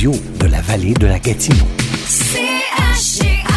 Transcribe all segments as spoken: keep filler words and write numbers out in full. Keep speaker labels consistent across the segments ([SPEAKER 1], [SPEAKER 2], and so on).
[SPEAKER 1] radio de la vallée de la Gatineau.
[SPEAKER 2] C H G A.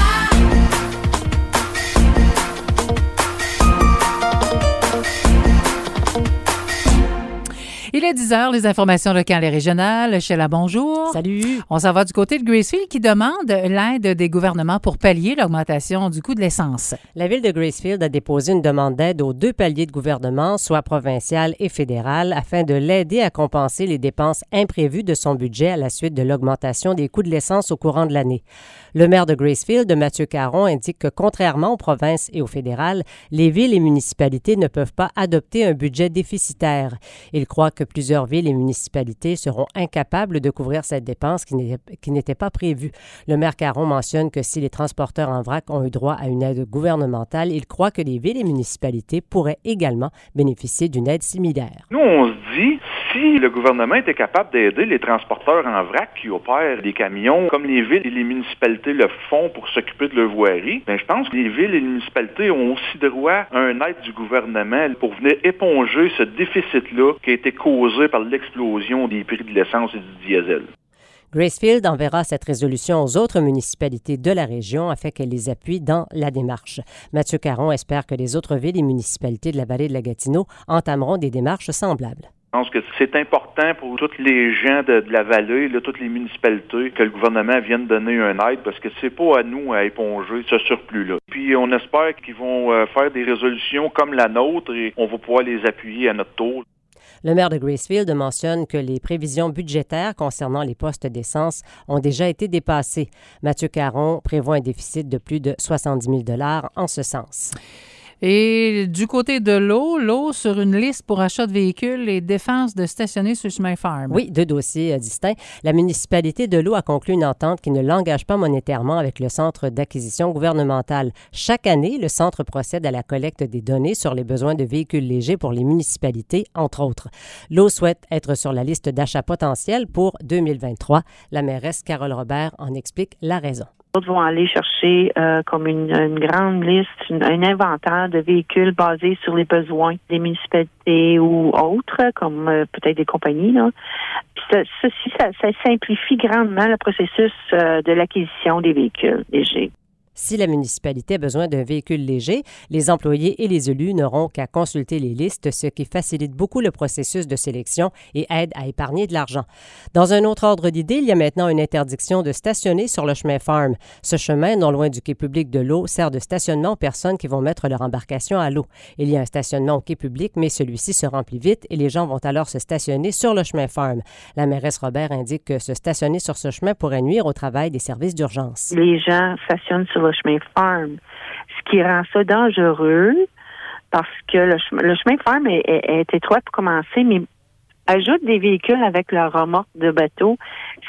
[SPEAKER 3] Il est dix heures, les informations locales et régionales. Sheila, bonjour.
[SPEAKER 4] Salut.
[SPEAKER 3] On s'en va du côté de Gracefield qui demande l'aide des gouvernements pour pallier l'augmentation du coût de l'essence.
[SPEAKER 4] La ville de Gracefield a déposé une demande d'aide aux deux paliers de gouvernement, soit provincial et fédéral, afin de l'aider à compenser les dépenses imprévues de son budget à la suite de l'augmentation des coûts de l'essence au courant de l'année. Le maire de Gracefield, Mathieu Caron, indique que contrairement aux provinces et au fédéral, les villes et municipalités ne peuvent pas adopter un budget déficitaire. Il croit que plusieurs villes et municipalités seront incapables de couvrir cette dépense qui n'était, qui n'était pas prévue. Le maire Caron mentionne que si les transporteurs en vrac ont eu droit à une aide gouvernementale, il croit que les villes et municipalités pourraient également bénéficier d'une aide similaire.
[SPEAKER 5] Nous, on se dit, si le gouvernement était capable d'aider les transporteurs en vrac qui opèrent des camions, comme les villes et les municipalités le font pour s'occuper de leur voirie, bien, je pense que les villes et les municipalités ont aussi droit à une aide du gouvernement pour venir éponger ce déficit-là qui a été causé par l'explosion des prix de l'essence et du diesel.
[SPEAKER 4] Gracefield enverra cette résolution aux autres municipalités de la région afin qu'elles les appuient dans la démarche. Mathieu Caron espère que les autres villes et municipalités de la vallée de la Gatineau entameront des démarches semblables.
[SPEAKER 5] Je pense que c'est important pour tous les gens de, de la vallée, là, toutes les municipalités, que le gouvernement vienne donner une aide parce que c'est pas à nous à éponger ce surplus-là. Puis on espère qu'ils vont euh, faire des résolutions comme la nôtre et on va pouvoir les appuyer à notre tour.
[SPEAKER 4] Le maire de Gracefield mentionne que les prévisions budgétaires concernant les postes d'essence ont déjà été dépassées. Mathieu Caron prévoit un déficit de plus de soixante-dix mille dollars en ce sens.
[SPEAKER 3] Et du côté de l'eau, l'eau sur une liste pour achat de véhicules et défense de stationner sur le chemin Farm.
[SPEAKER 4] Oui, deux dossiers euh, distincts. La municipalité de l'eau a conclu une entente qui ne l'engage pas monétairement avec le Centre d'acquisition gouvernementale. Chaque année, le centre procède à la collecte des données sur les besoins de véhicules légers pour les municipalités, entre autres. L'eau souhaite être sur la liste d'achats potentiels pour deux mille vingt-trois. La mairesse Carole Robert en explique la raison.
[SPEAKER 6] D'autres vont aller chercher euh, comme une, une grande liste, une, un inventaire de véhicules basés sur les besoins des municipalités ou autres, comme euh, peut-être des compagnies. Là. Puis ça, ceci, ça, ça simplifie grandement le processus euh, de l'acquisition des véhicules légers.
[SPEAKER 4] Si la municipalité a besoin d'un véhicule léger, les employés et les élus n'auront qu'à consulter les listes, ce qui facilite beaucoup le processus de sélection et aide à épargner de l'argent. Dans un autre ordre d'idée, il y a maintenant une interdiction de stationner sur le chemin Farm. Ce chemin, non loin du quai public de l'eau, sert de stationnement aux personnes qui vont mettre leur embarcation à l'eau. Il y a un stationnement au quai public, mais celui-ci se remplit vite et les gens vont alors se stationner sur le chemin Farm. La mairesse Robert indique que se stationner sur ce chemin pourrait nuire au travail des services d'urgence.
[SPEAKER 6] Les gens stationnent sur le chemin Farm, ce qui rend ça dangereux parce que le, chemin, le chemin Farm est, est, est étroit pour commencer, mais ajoute des véhicules avec leur remorque de bateau,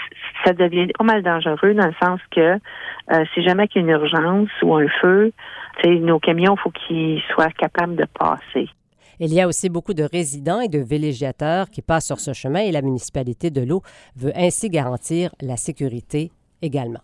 [SPEAKER 6] ça devient pas mal dangereux dans le sens que euh, si jamais qu'il y a une urgence ou un feu, nos camions, il faut qu'ils soient capables de passer.
[SPEAKER 4] Il y a aussi beaucoup de résidents et de villégiateurs qui passent sur ce chemin et la municipalité de l'eau veut ainsi garantir la sécurité également.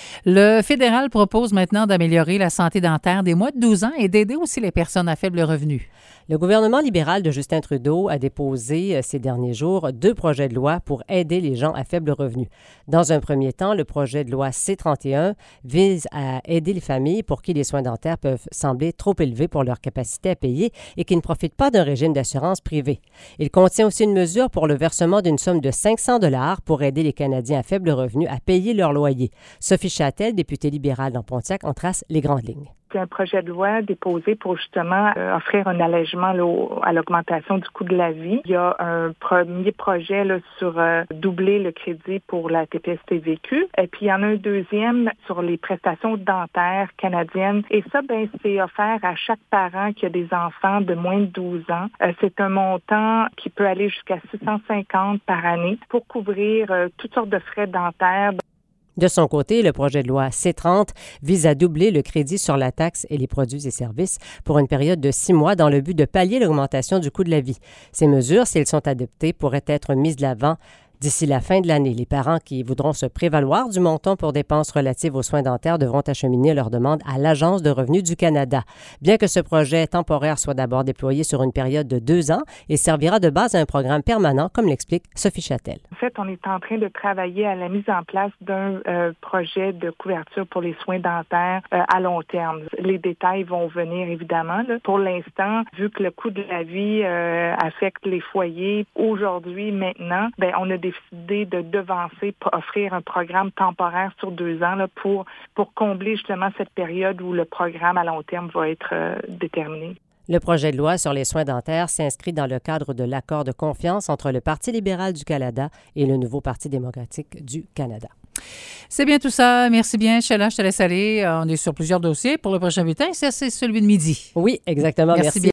[SPEAKER 3] Le fédéral propose maintenant d'améliorer la santé dentaire des moins de douze ans et d'aider aussi les personnes à faible revenu.
[SPEAKER 4] Le gouvernement libéral de Justin Trudeau a déposé ces derniers jours deux projets de loi pour aider les gens à faible revenu. Dans un premier temps, le projet de loi C trente et un vise à aider les familles pour qui les soins dentaires peuvent sembler trop élevés pour leur capacité à payer et qui ne profitent pas d'un régime d'assurance privé. Il contient aussi une mesure pour le versement d'une somme de cinq cents dollars pour aider les Canadiens à faible revenu à payer leur loyer. Sophie Châtel, députée libérale dans Pontiac, en trace les grandes lignes.
[SPEAKER 7] C'est un projet de loi déposé pour justement euh, offrir un allègement là, au, à l'augmentation du coût de la vie. Il y a un premier projet là, sur euh, doubler le crédit pour la T P S T V Q. Et puis, il y en a un deuxième sur les prestations dentaires canadiennes. Et ça, ben, c'est offert à chaque parent qui a des enfants de moins de douze ans. Euh, c'est un montant qui peut aller jusqu'à six cent cinquante par année pour couvrir euh, toutes sortes de frais dentaires.
[SPEAKER 4] De son côté, le projet de loi C trente vise à doubler le crédit sur la taxe et les produits et services pour une période de six mois dans le but de pallier l'augmentation du coût de la vie. Ces mesures, si elles sont adoptées, pourraient être mises de l'avant D'ici la fin de l'année, les parents qui voudront se prévaloir du montant pour dépenses relatives aux soins dentaires devront acheminer leur demande à l'Agence de revenus du Canada. Bien que ce projet temporaire soit d'abord déployé sur une période de deux ans, il servira de base à un programme permanent, comme l'explique Sophie Châtel.
[SPEAKER 7] En fait, on est en train de travailler à la mise en place d'un euh, projet de couverture pour les soins dentaires euh, à long terme. Les détails vont venir évidemment. Là. Pour l'instant, vu que le coût de la vie euh, affecte les foyers, aujourd'hui, maintenant, ben, on a décidé de devancer, pour offrir un programme temporaire sur deux ans là, pour, pour combler justement cette période où le programme à long terme va être euh, déterminé.
[SPEAKER 4] Le projet de loi sur les soins dentaires s'inscrit dans le cadre de l'accord de confiance entre le Parti libéral du Canada et le nouveau Parti démocratique du Canada.
[SPEAKER 3] C'est bien tout ça. Merci bien, Sheila. Je te laisse aller. On est sur plusieurs dossiers pour le prochain bulletin. Ça, c'est celui de midi.
[SPEAKER 4] Oui, exactement.
[SPEAKER 3] Merci.
[SPEAKER 4] Merci.
[SPEAKER 3] Bien.